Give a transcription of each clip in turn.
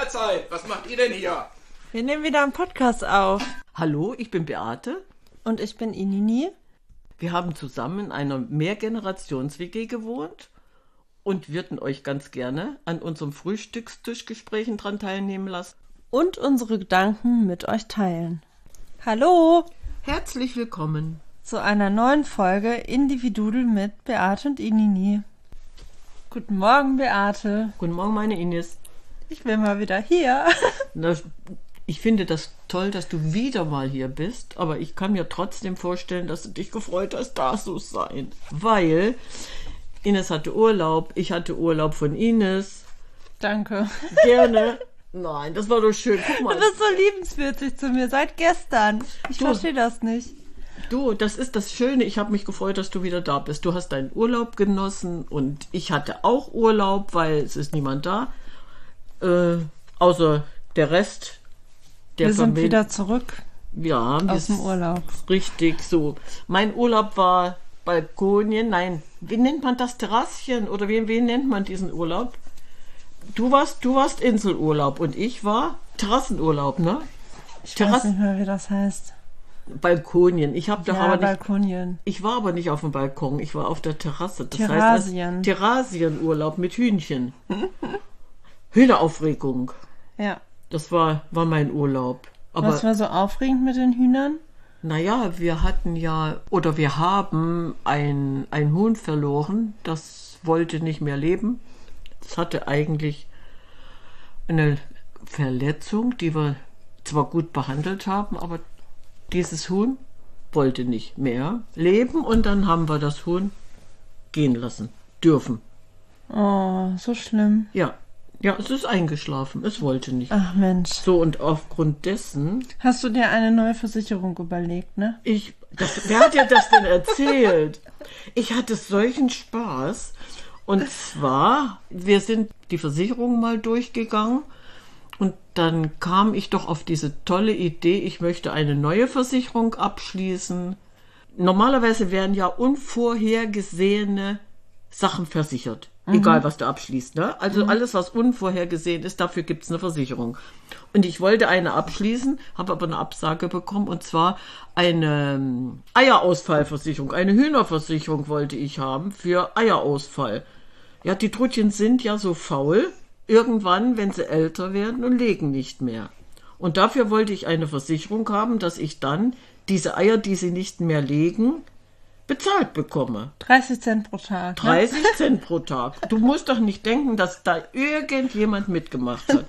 Mahlzeit, was macht ihr denn hier? Wir nehmen wieder einen Podcast auf. Hallo, ich bin Beate. Und ich bin Inini. Wir haben zusammen in einer Mehrgenerations-WG gewohnt und würden euch ganz gerne an unserem Frühstückstischgesprächen dran teilnehmen lassen. Und unsere Gedanken mit euch teilen. Hallo Herzlich willkommen. zu einer neuen Folge Individudel mit Beate und Inini. Guten Morgen, Beate. Guten Morgen, meine Ines. Ich bin mal wieder hier. Na, ich finde das toll, dass du wieder mal hier bist, aber ich kann mir trotzdem vorstellen, dass du dich gefreut hast, da zu sein. Weil Ines hatte Urlaub, ich hatte Urlaub von Ines. Danke. Gerne. Nein, das war doch schön. Guck mal. Du bist so liebenswürdig zu mir, seit gestern. Ich verstehe das nicht. Du, das ist das Schöne. Ich habe mich gefreut, dass du wieder da bist. Du hast deinen Urlaub genossen und ich hatte auch Urlaub, weil es ist niemand da. Außer der Rest der Wir sind Familie. wieder zurück Ja, aus dem Urlaub. Richtig so. Mein Urlaub war Balkonien. Nein, wie nennt man das? Terrasschen? Oder wie nennt man diesen Urlaub? Du warst Inselurlaub und ich war Terrassenurlaub, ne? Ich weiß nicht mehr, wie das heißt. Balkonien. Ich habe doch aber nicht. Balkonien. Ich war aber nicht auf dem Balkon, ich war auf der Terrasse. Das Terrasien. heißt Terrasienurlaub mit Hühnchen. Hühneraufregung. Ja. Das war mein Urlaub. Aber Was war so aufregend mit den Hühnern? naja, wir haben ein Huhn verloren, das wollte nicht mehr leben. Das hatte eigentlich eine Verletzung, die wir zwar gut behandelt haben, aber dieses Huhn wollte nicht mehr leben und dann haben wir das Huhn gehen lassen dürfen. Oh, so schlimm. Ja, es ist eingeschlafen, es wollte nicht. Ach Mensch. So, und aufgrund dessen, Hast du dir eine neue Versicherung überlegt, ne? wer hat dir das denn erzählt? Ich hatte solchen Spaß. Und zwar, wir sind die Versicherung mal durchgegangen und dann kam ich doch auf diese tolle Idee, ich möchte eine neue Versicherung abschließen. Normalerweise werden ja unvorhergesehene Sachen versichert. Egal, was du abschließt, ne? Also alles, was unvorhergesehen ist, dafür gibt's eine Versicherung. Und ich wollte eine abschließen, habe aber eine Absage bekommen, und zwar eine Eierausfallversicherung, eine Hühnerversicherung wollte ich haben für Eierausfall. Ja, die Trutchen sind ja so faul, irgendwann, wenn sie älter werden und legen nicht mehr. Und dafür wollte ich eine Versicherung haben, dass ich dann diese Eier, die sie nicht mehr legen, bezahlt bekomme. 30 Cent pro Tag. 30 Cent pro Tag. Du musst doch nicht denken, dass da irgendjemand mitgemacht hat.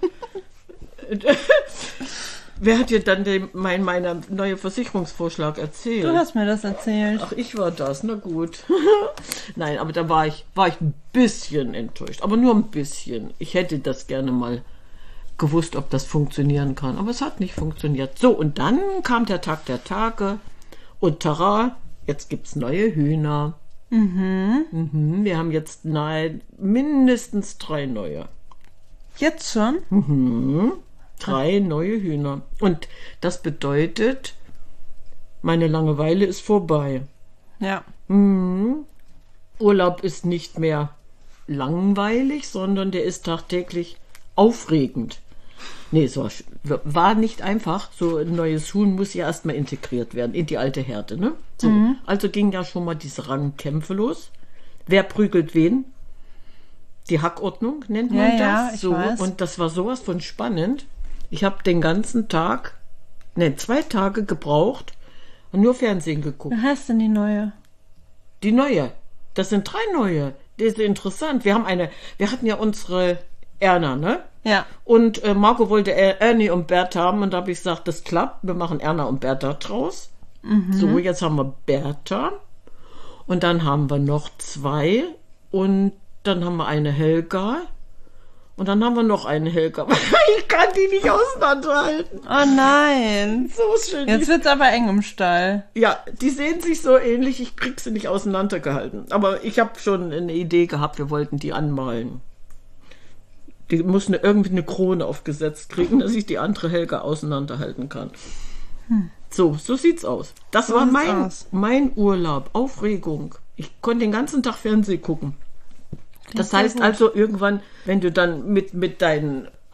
Wer hat dir dann meinen neuen Versicherungsvorschlag erzählt? Du hast mir das erzählt. Ach, ich war das, na gut. Nein, aber da war ich ein bisschen enttäuscht. Aber nur ein bisschen. Ich hätte das gerne mal gewusst, ob das funktionieren kann. Aber es hat nicht funktioniert. So, und dann kam der Tag der Tage und tara, jetzt gibt's neue Hühner. Wir haben jetzt mindestens 3 neue. Jetzt schon? 3 neue Hühner. Und das bedeutet, meine Langeweile ist vorbei. Ja. Urlaub ist nicht mehr langweilig, sondern der ist tagtäglich aufregend. Nee, es war nicht einfach. So ein neues Huhn muss ja erstmal integriert werden in die alte Herde, ne? So, also ging ja schon mal diese Rangkämpfe los. Wer prügelt wen? Die Hackordnung nennt man das. Ja, ich weiß. Und das war sowas von spannend. Ich habe den ganzen Tag, 2 Tage gebraucht und nur Fernsehen geguckt. Wie heißt denn die neue? Die neue. Das sind 3 neue. Das ist interessant. Wir hatten ja unsere Erna, ne? Ja. Und Marco wollte Ernie und Bert haben und da habe ich gesagt, das klappt. Wir machen Erna und Bertha draus. So, jetzt haben wir Bertha und dann haben wir noch 2 und dann haben wir eine Helga und dann haben wir noch eine Helga. Ich kann die nicht auseinanderhalten. Oh nein. So schön. Jetzt wird's aber eng im Stall. Ja, die sehen sich so ähnlich. Ich krieg sie nicht auseinandergehalten. Aber ich habe schon eine Idee gehabt, wir wollten die anmalen. Die muss irgendwie eine Krone aufgesetzt kriegen, dass ich die andere Helga auseinanderhalten kann. So sieht's aus. Das war mein Urlaub. Aufregung. Ich konnte den ganzen Tag Fernsehen gucken. Das heißt also irgendwann, wenn du dann mit deinen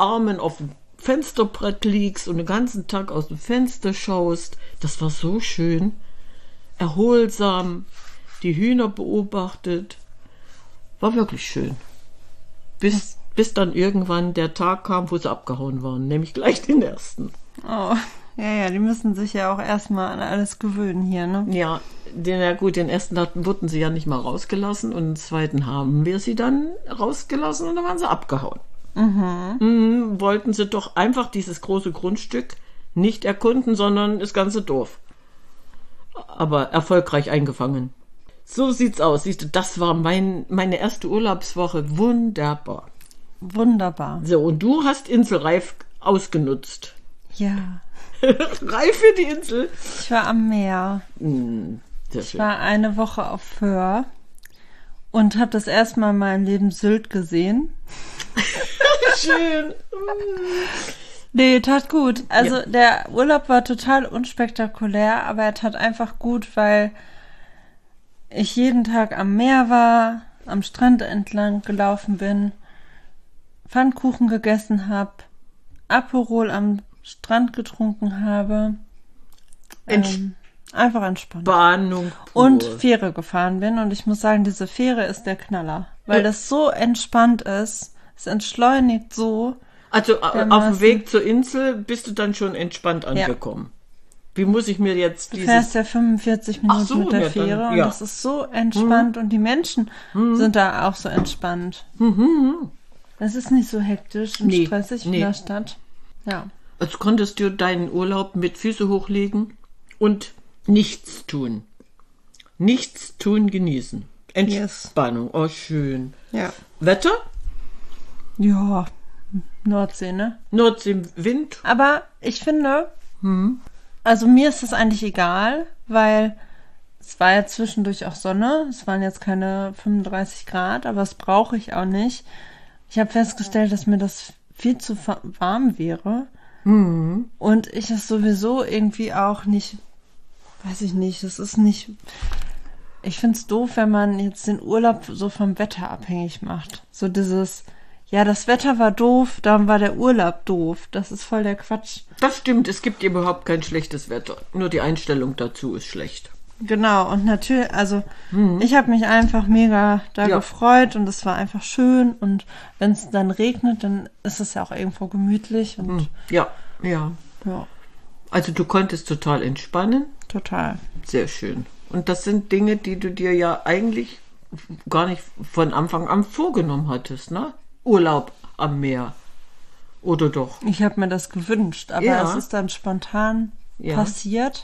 Armen auf dem Fensterbrett liegst und den ganzen Tag aus dem Fenster schaust. Das war so schön. Erholsam, die Hühner beobachtet. War wirklich schön. Bis dann irgendwann der Tag kam, wo sie abgehauen waren, nämlich gleich den ersten. Oh, ja, die müssen sich ja auch erstmal an alles gewöhnen hier, ne? Ja, den ersten Tag wurden sie ja nicht mal rausgelassen und den zweiten haben wir sie dann rausgelassen und dann waren sie abgehauen. Wollten sie doch einfach dieses große Grundstück nicht erkunden, sondern das ganze Dorf. Aber erfolgreich eingefangen. So sieht's aus. Siehst du, das war meine erste Urlaubswoche. Wunderbar. Wunderbar. So, und du hast Inselreif ausgenutzt. Ja. Reif für die Insel. Ich war am Meer. Sehr Ich schön. war eine Woche auf Föhr und habe das erste Mal in meinem Leben Sylt gesehen. Schön. Nee, tat gut. Also Ja. der Urlaub war total unspektakulär, aber er tat einfach gut, weil ich jeden Tag am Meer war, am Strand entlang gelaufen bin, Pfannkuchen gegessen habe, Aperol am Strand getrunken habe. Einfach entspannt. Entspannung pur. Und Fähre gefahren bin. Und ich muss sagen, diese Fähre ist der Knaller. Weil das so entspannt ist. Es entschleunigt so. Also auf dem dermaßen. Weg zur Insel bist du dann schon entspannt angekommen. Wie muss ich mir jetzt Du fährst dieses... ja 45 Minuten so, mit der ja, dann, Fähre. Und ja. das ist so entspannt. Und die Menschen sind da auch so entspannt. Es ist nicht so hektisch und Nee, stressig wie nee. in der Stadt. Ja. Also konntest du deinen Urlaub mit Füße hochlegen und nichts tun. Nichts tun, genießen. Entspannung. Oh, schön. Ja. Wetter? Ja. Nordsee, ne? Nordsee, Wind? Aber ich finde, also mir ist das eigentlich egal, weil es war ja zwischendurch auch Sonne. Es waren jetzt keine 35 Grad, aber das brauche ich auch nicht. Ich habe festgestellt, dass mir das viel zu warm wäre. Und ich es sowieso irgendwie auch nicht, weiß ich nicht, das ist nicht, ich finde es doof, wenn man jetzt den Urlaub so vom Wetter abhängig macht. So dieses, ja, das Wetter war doof, dann war der Urlaub doof. Das ist voll der Quatsch. Das stimmt, es gibt überhaupt kein schlechtes Wetter. Nur die Einstellung dazu ist schlecht. Genau, und natürlich, also ich habe mich einfach mega da Ja. gefreut und es war einfach schön. Und wenn es dann regnet, dann ist es ja auch irgendwo gemütlich und Ja. ja, Also du konntest total entspannen. total. Sehr schön. Und das sind Dinge, die du dir ja eigentlich gar nicht von Anfang an vorgenommen hattest, ne? Urlaub am Meer. Oder doch? Ich habe mir das gewünscht, aber Ja. es ist dann spontan Ja. passiert.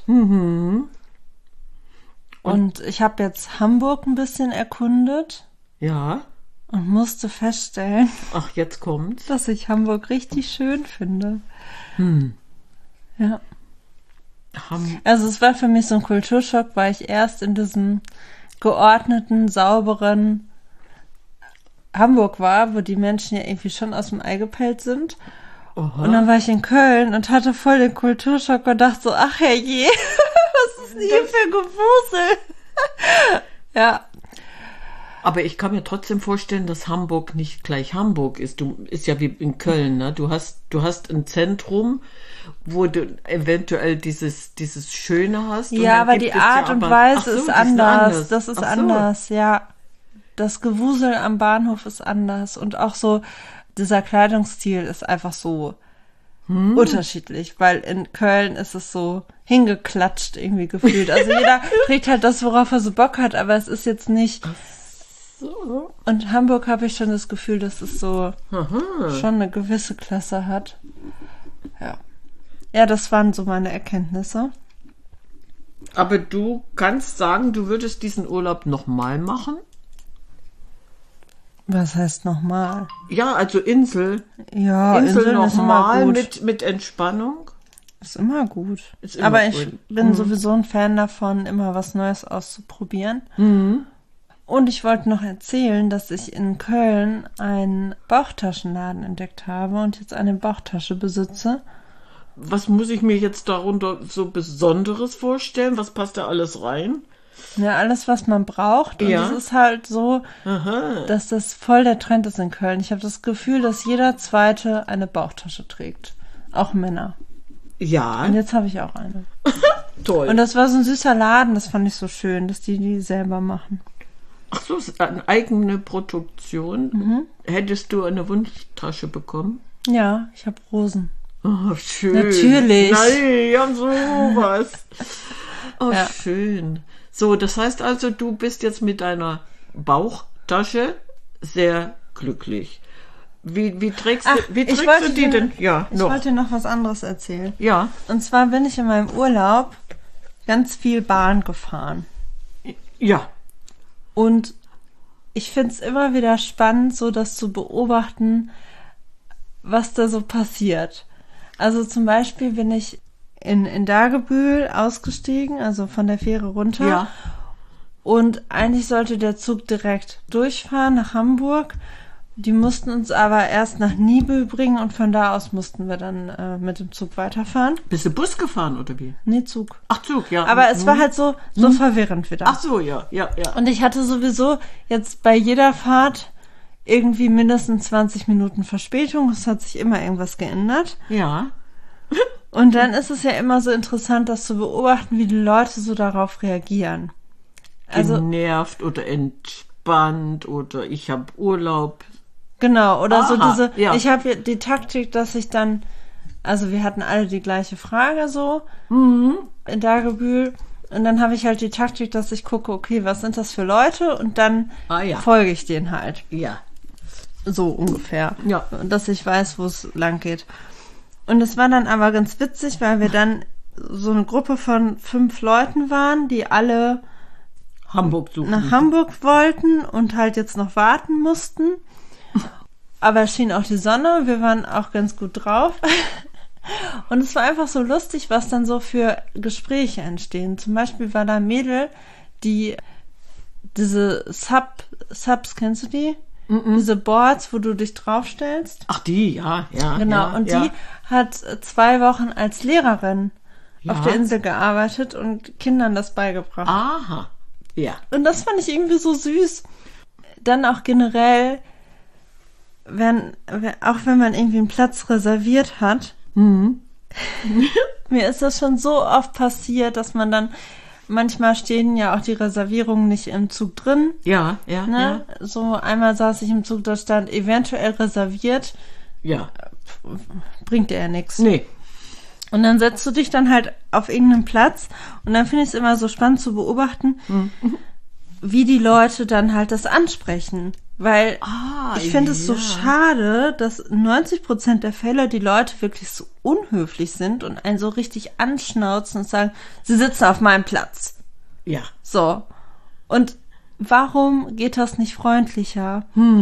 Und ich habe jetzt Hamburg ein bisschen erkundet Ja. und musste feststellen, Ach, jetzt kommt's. dass ich Hamburg richtig schön finde. Ja. Also es war für mich so ein Kulturschock, weil ich erst in diesem geordneten, sauberen Hamburg war, wo die Menschen ja irgendwie schon aus dem Ei gepellt sind. Aha. Und dann war ich in Köln und hatte voll den Kulturschock und dachte so, ach herrje, was ist denn hier für Gewusel? Ja, Aber ich kann mir trotzdem vorstellen, dass Hamburg nicht gleich Hamburg ist. Ist ja wie in Köln, ne? Du hast ein Zentrum, wo du eventuell dieses Schöne hast. und ja, dann aber gibt die es ja Art und aber- Weise Ach so, ist die sind anders. Das ist Ach so. anders, ja. Das Gewusel am Bahnhof ist anders und auch so dieser Kleidungsstil ist einfach so unterschiedlich, weil in Köln ist es so hingeklatscht irgendwie gefühlt. Also jeder trägt halt das, worauf er so Bock hat, aber es ist jetzt nicht. So. Und Hamburg habe ich schon das Gefühl, dass es so Aha. schon eine gewisse Klasse hat. Ja. Ja, das waren so meine Erkenntnisse. Aber du kannst sagen, du würdest diesen Urlaub nochmal machen? Was heißt nochmal? Ja, also Insel. Ja, Insel Inseln ist immer nochmal gut. mit Entspannung. Ist immer gut. Ist immer Aber ich gut. bin sowieso ein Fan davon, immer was Neues auszuprobieren. Und ich wollte noch erzählen, dass ich in Köln einen Bauchtaschenladen entdeckt habe und jetzt eine Bauchtasche besitze. Was muss ich mir jetzt darunter so Besonderes vorstellen? Was passt da alles rein? Ja, alles, was man braucht. Und Ja. es ist halt so, dass das voll der Trend ist in Köln. Ich habe das Gefühl, dass jeder Zweite eine Bauchtasche trägt. Auch Männer. Ja, Und jetzt habe ich auch eine. toll. Und das war so ein süßer Laden, das fand ich so schön, dass die selber machen. Ach so, ist eine eigene Produktion. Hättest du eine Wunschtasche bekommen? Ja, ich habe Rosen. Oh, schön. Natürlich. Nein, ja, sowas. Oh, Ja. schön. So, das heißt also, du bist jetzt mit deiner Bauchtasche sehr glücklich. Wie trägst du die denn? Ja, Ich wollte dir noch was anderes erzählen. Ja, Und zwar bin ich in meinem Urlaub ganz viel Bahn gefahren. ja. Und ich finde es immer wieder spannend, so das zu beobachten, was da so passiert. Also zum Beispiel bin ich in Dagebühl ausgestiegen, also von der Fähre runter. Ja. Und eigentlich sollte der Zug direkt durchfahren nach Hamburg. Die mussten uns aber erst nach Nibel bringen und von da aus mussten wir dann mit dem Zug weiterfahren. Bist du Bus gefahren oder wie? Nee, Zug. Ach, Zug, ja. Aber es war halt so verwirrend wieder. Ach so, ja. Und ich hatte sowieso jetzt bei jeder Fahrt irgendwie mindestens 20 Minuten Verspätung. Es hat sich immer irgendwas geändert. Ja. Und dann ist es ja immer so interessant, das zu beobachten, wie die Leute so darauf reagieren. Also, Genervt oder entspannt oder ich habe Urlaub. genau, oder so Aha, diese, ja. ich habe die Taktik, dass ich dann, also wir hatten alle die gleiche Frage so in Dagebühl. Und dann habe ich halt die Taktik, dass ich gucke, okay, was sind das für Leute? Und dann Ah, ja. folge ich denen halt. Ja. So ungefähr. Ja. Dass ich weiß, wo es lang geht. Und es war dann aber ganz witzig, weil wir dann so eine Gruppe von 5 Leuten waren, die alle Hamburg suchen. nach Hamburg wollten und halt jetzt noch warten mussten. Aber es schien auch die Sonne, wir waren auch ganz gut drauf. Und es war einfach so lustig, was dann so für Gespräche entstehen. Zum Beispiel war da ein Mädel, die diese Subs, kennst du die? Diese Boards, wo du dich draufstellst. Ach, die, ja. Genau, ja, und ja. die hat 2 Wochen als Lehrerin Ja. auf der Insel gearbeitet und Kindern das beigebracht. Aha. Ja. Und das fand ich irgendwie so süß. Dann auch generell, auch wenn man irgendwie einen Platz reserviert hat, mir ist das schon so oft passiert, dass man dann, manchmal stehen ja auch die Reservierungen nicht im Zug drin. Ja. Ne? So einmal saß ich im Zug, da stand eventuell reserviert, Ja. bringt dir ja nichts. Nee. Und dann setzt du dich dann halt auf irgendeinen Platz und dann finde ich es immer so spannend zu beobachten, wie die Leute dann halt das ansprechen. Weil ich finde es so schade, dass 90% der Fälle die Leute wirklich so unhöflich sind und einen so richtig anschnauzen und sagen, sie sitzen auf meinem Platz. Ja. So. Und warum geht das nicht freundlicher?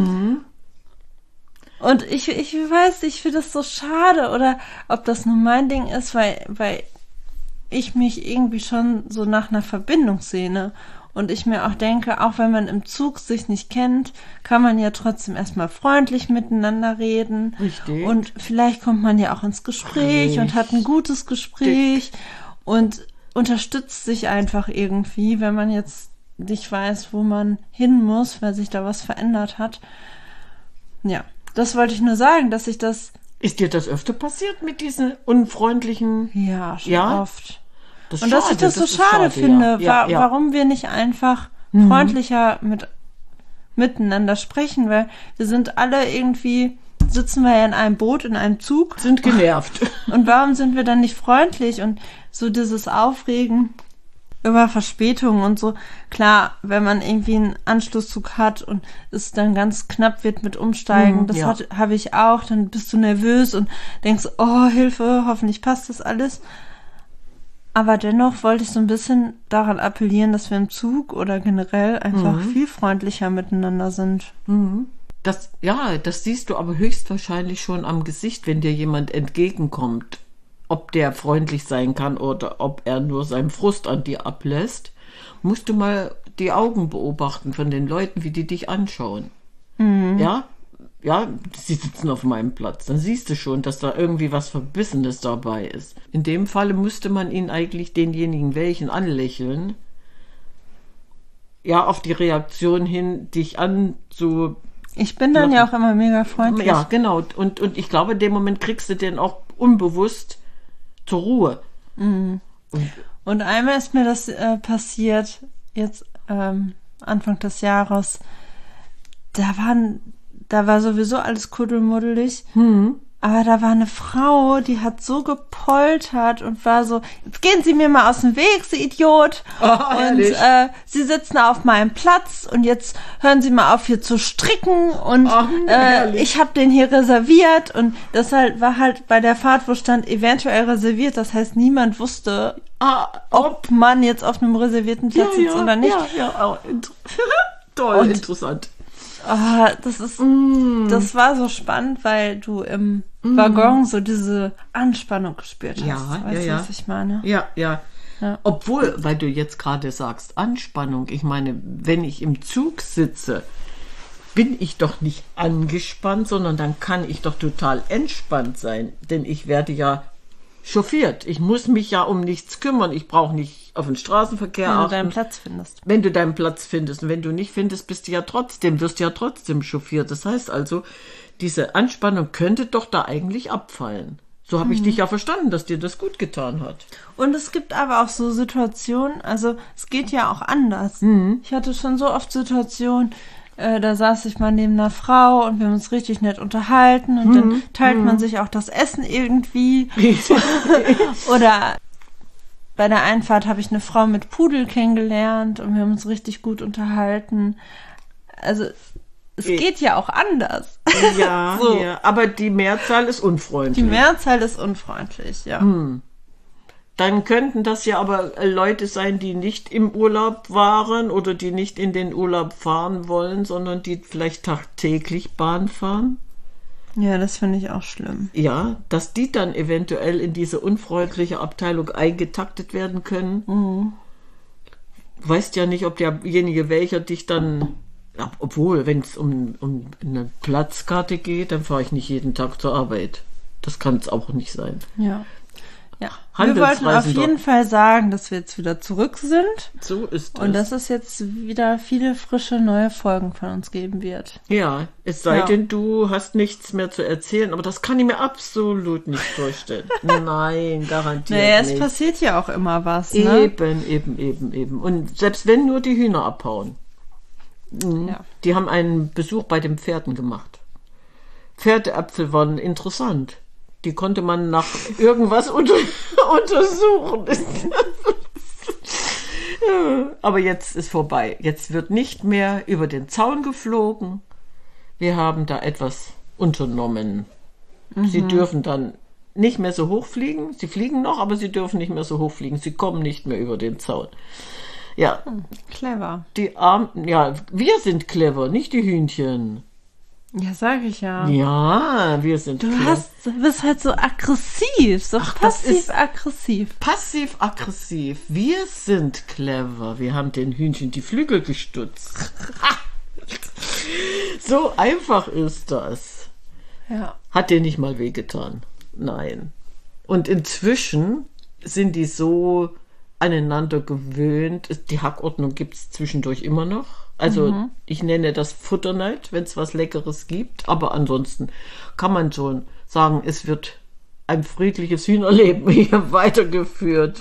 Und ich weiß, ich finde das so schade, oder ob das nur mein Ding ist, weil ich mich irgendwie schon so nach einer Verbindung sehne. Und ich mir auch denke, auch wenn man im Zug sich nicht kennt, kann man ja trotzdem erstmal freundlich miteinander reden. Richtig. Und vielleicht kommt man ja auch ins Gespräch und hat ein gutes Gespräch und unterstützt sich einfach irgendwie, wenn man jetzt nicht weiß, wo man hin muss, weil sich da was verändert hat. Ja, das wollte ich nur sagen, dass ich das... Ist dir das öfter passiert mit diesen unfreundlichen... Ja, schon Ja? oft. Das Und dass ich das so ist schade finde, ja. Ja. warum wir nicht einfach freundlicher miteinander sprechen, weil wir sind alle irgendwie, sitzen wir ja in einem Boot, in einem Zug. Sind genervt. Und warum sind wir dann nicht freundlich? Und so dieses Aufregen über Verspätungen und so. Klar, wenn man irgendwie einen Anschlusszug hat und es dann ganz knapp wird mit Umsteigen, das ja. habe ich auch, dann bist du nervös und denkst, oh, Hilfe, hoffentlich passt das alles. Aber dennoch wollte ich so ein bisschen daran appellieren, dass wir im Zug oder generell einfach viel freundlicher miteinander sind. Das siehst du aber höchstwahrscheinlich schon am Gesicht, wenn dir jemand entgegenkommt. Ob der freundlich sein kann oder ob er nur seinen Frust an dir ablässt, musst du mal die Augen beobachten von den Leuten, wie die dich anschauen. Ja, sie sitzen auf meinem Platz. Dann siehst du schon, dass da irgendwie was Verbissenes dabei ist. In dem Falle müsste man ihn eigentlich denjenigen welchen anlächeln, auf die Reaktion hin, dich zu... Ich bin dann ja auch immer mega freundlich. Ja, genau. Und ich glaube, in dem Moment kriegst du den auch unbewusst zur Ruhe. Und einmal ist mir das passiert, jetzt Anfang des Jahres. Da war sowieso alles kuddelmuddelig. Aber da war eine Frau, die hat so gepoltert und war so, jetzt gehen Sie mir mal aus dem Weg, Sie Idiot. Und Sie sitzen auf meinem Platz und jetzt hören Sie mal auf, hier zu stricken. Und ich habe den hier reserviert. Und das war halt bei der Fahrt, wo stand eventuell reserviert. Das heißt, niemand wusste, ob man jetzt auf einem reservierten Platz sitzt oder nicht. Toll, interessant. Das war so spannend, weil du im Waggon so diese Anspannung gespürt hast. Weißt du, was ich meine? Ja. Obwohl, weil du jetzt gerade sagst, Anspannung, ich meine, wenn ich im Zug sitze, bin ich doch nicht angespannt, sondern dann kann ich doch total entspannt sein, denn ich werde ja chauffiert. Ich muss mich ja um nichts kümmern. Ich brauche nicht auf den Straßenverkehr achten. Wenn du deinen Platz findest. Wenn du deinen Platz findest. Und wenn du nicht findest, wirst du ja trotzdem chauffiert. Das heißt also, diese Anspannung könnte doch da eigentlich abfallen. So habe ich dich ja verstanden, dass dir das gut getan hat. Und es gibt aber auch so Situationen, also es geht ja auch anders. Ich hatte schon so oft Situationen, da saß ich mal neben einer Frau und wir haben uns richtig nett unterhalten und dann teilt man sich auch das Essen irgendwie. Oder bei der Einfahrt habe ich eine Frau mit Pudel kennengelernt und wir haben uns richtig gut unterhalten. Also es geht ja auch anders. Ja, so. Ja, aber die Mehrzahl ist unfreundlich. Die Mehrzahl ist unfreundlich, ja. Dann könnten das ja aber Leute sein, die nicht im Urlaub waren oder die nicht in den Urlaub fahren wollen, sondern die vielleicht tagtäglich Bahn fahren. Ja, das finde ich auch schlimm. Ja, dass die dann eventuell in diese unfreundliche Abteilung eingetaktet werden können. Weißt ja nicht, ob derjenige, welcher dich dann... Ja, obwohl, wenn es um eine Platzkarte geht, dann fahre ich nicht jeden Tag zur Arbeit. Das kann es auch nicht sein. Ja. Wir wollten auf jeden Fall sagen, dass wir jetzt wieder zurück sind. So ist es. Und dass es jetzt wieder viele frische neue Folgen von uns geben wird. Ja, es sei denn, du hast nichts mehr zu erzählen, aber das kann ich mir absolut nicht vorstellen. Nein, garantiert naja, nicht. Es passiert ja auch immer was, ne? Eben. Und selbst wenn nur die Hühner abhauen. Die haben einen Besuch bei den Pferden gemacht. Pferdeäpfel waren interessant. Die konnte man nach irgendwas untersuchen. Aber jetzt ist vorbei. Jetzt wird nicht mehr über den Zaun geflogen. Wir haben da etwas unternommen. Sie dürfen dann nicht mehr so hoch fliegen. Sie fliegen noch, aber sie dürfen nicht mehr so hoch fliegen. Sie kommen nicht mehr über den Zaun. Ja. Clever. Wir sind clever, nicht die Hühnchen. Ja, sag ich ja. Ja, wir sind clever. Du bist halt so aggressiv, so passiv-aggressiv. Passiv-aggressiv. Wir sind clever. Wir haben den Hühnchen die Flügel gestutzt. So einfach ist das. Ja. Hat dir nicht mal wehgetan? Nein. Und inzwischen sind die so aneinander gewöhnt. Die Hackordnung gibt es zwischendurch immer noch. Also ich nenne das Futterneid, wenn es was Leckeres gibt. Aber ansonsten kann man schon sagen, es wird ein friedliches Hühnerleben hier weitergeführt.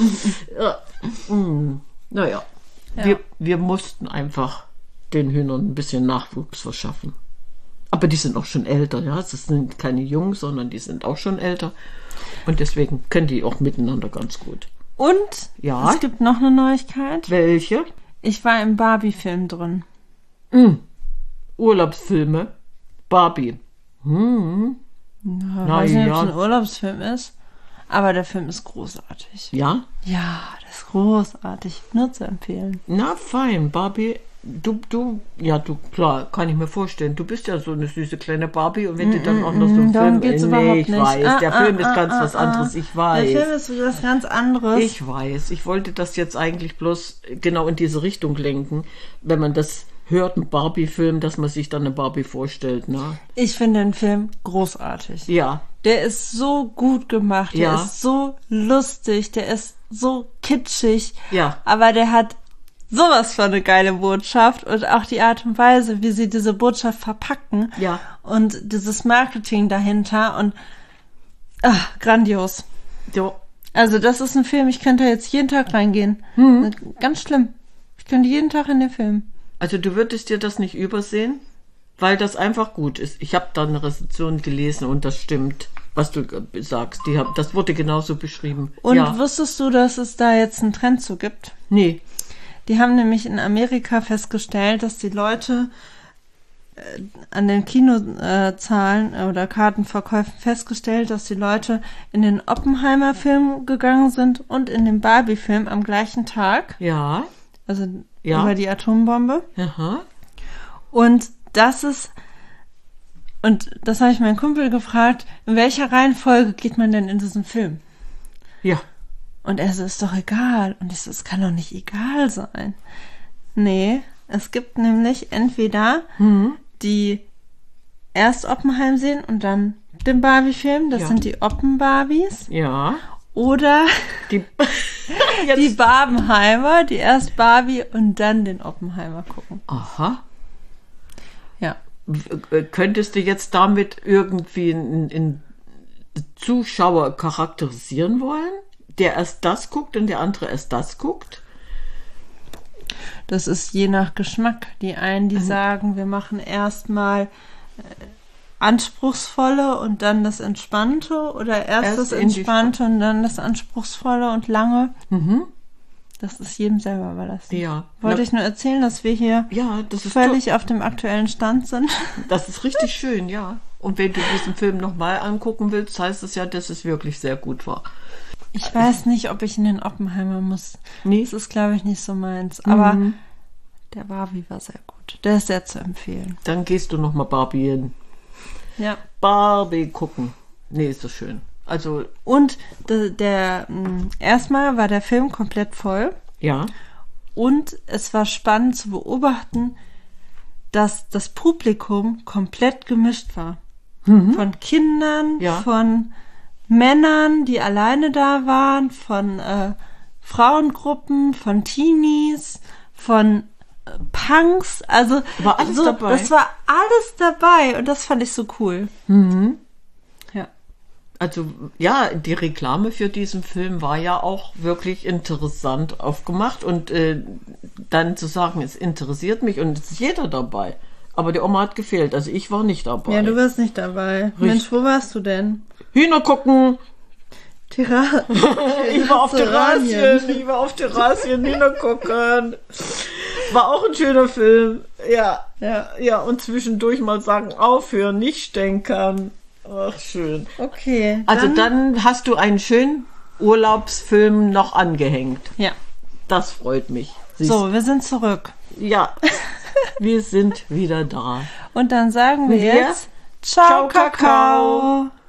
Naja, wir mussten einfach den Hühnern ein bisschen Nachwuchs verschaffen. Aber die sind auch schon älter. Ja, das sind keine Jungen, sondern die sind auch schon älter. Und deswegen können die auch miteinander ganz gut. Und es gibt noch eine Neuigkeit. Welche? Ich war im Barbie-Film drin. Urlaubsfilme. Barbie. Ich weiß nicht, ob es ein Urlaubsfilm ist, aber der Film ist großartig. Ja? Ja, das ist großartig. Nur zu empfehlen. Na fein, Barbie. Klar, kann ich mir vorstellen. Du bist ja so eine süße kleine Barbie und wenn du dann auch noch so einen darum Film... geht's überhaupt nicht. Ich weiß, der Film ist ganz was anderes, ich weiß. Der Film ist was ganz anderes. Ich weiß, ich wollte das jetzt eigentlich bloß genau in diese Richtung lenken, wenn man das hört, ein Barbie-Film, dass man sich dann eine Barbie vorstellt, ne? Ich finde den Film großartig. Ja. Der ist so gut gemacht, der ist so lustig, der ist so kitschig, ja. Aber der hat sowas für eine geile Botschaft und auch die Art und Weise, wie sie diese Botschaft verpacken. Ja. Und dieses Marketing dahinter und grandios. So. Also das ist ein Film, ich könnte jetzt jeden Tag reingehen. Ganz schlimm. Ich könnte jeden Tag in den Film. Also du würdest dir das nicht übersehen, weil das einfach gut ist. Ich habe da eine Rezension gelesen und das stimmt, was du sagst. Das wurde genauso beschrieben. Und ja. wusstest du, dass es da jetzt einen Trend zu gibt? Nee. Die haben nämlich in Amerika festgestellt, dass die Leute an den Kinozahlen oder Kartenverkäufen festgestellt, dass die Leute in den Oppenheimer-Film gegangen sind und in den Barbie-Film am gleichen Tag. Ja. Also Ja. über die Atombombe. Aha. Und das habe ich meinen Kumpel gefragt, in welcher Reihenfolge geht man denn in diesen Film? Ja. Und er so, ist doch egal. Und ich so, es kann doch nicht egal sein. Nee, es gibt nämlich entweder die erst Oppenheim sehen und dann den Barbie-Film, das Ja. sind die Oppen-Barbies. Ja. Oder Die die Barbenheimer, die erst Barbie und dann den Oppenheimer gucken. Aha. Ja. Könntest du jetzt damit irgendwie einen Zuschauer charakterisieren wollen, der erst das guckt und der andere erst das guckt? Das ist je nach Geschmack. Die einen, die sagen, wir machen erstmal anspruchsvolle und dann das Entspannte oder erst das in die Entspannte und dann das Anspruchsvolle und lange. Das ist jedem selber überlassen. Ja. Wollte ich nur erzählen, dass wir hier Ja, das ist völlig auf dem aktuellen Stand sind. Das ist richtig schön, ja. Und wenn du diesen Film nochmal angucken willst, heißt es ja, dass es wirklich sehr gut war. Ich weiß nicht, ob ich in den Oppenheimer muss. Nee. Das ist, glaube ich, nicht so meins. Aber der Barbie war sehr gut. Der ist sehr zu empfehlen. Dann gehst du nochmal Barbie hin. Ja. Barbie gucken. Nee, ist das schön. Also, Und erstmal war der Film komplett voll. ja. Und es war spannend zu beobachten, dass das Publikum komplett gemischt war. Von Kindern, Ja. von Männern, die alleine da waren, von Frauengruppen, von Teenies, von Punks. Also War alles dabei. Das war alles dabei und das fand ich so cool. Ja. Also, ja, die Reklame für diesen Film war ja auch wirklich interessant aufgemacht und dann zu sagen, es interessiert mich und es ist jeder dabei. Aber die Oma hat gefehlt, also ich war nicht dabei. Ja, du warst nicht dabei. Mensch, wo warst du denn? Hühner gucken. Ich Ich war auf Terrassien, Hühner gucken. War auch ein schöner Film. Ja, ja, und zwischendurch mal sagen, aufhören, nicht stänkern. Ach, schön. Okay. Also dann hast du einen schönen Urlaubsfilm noch angehängt. Ja. Das freut mich. Siehst- So, wir sind zurück. Ja, wir sind wieder da. Und dann sagen wir Wir? jetzt Ciao, Ciao, Kakao. Kakao.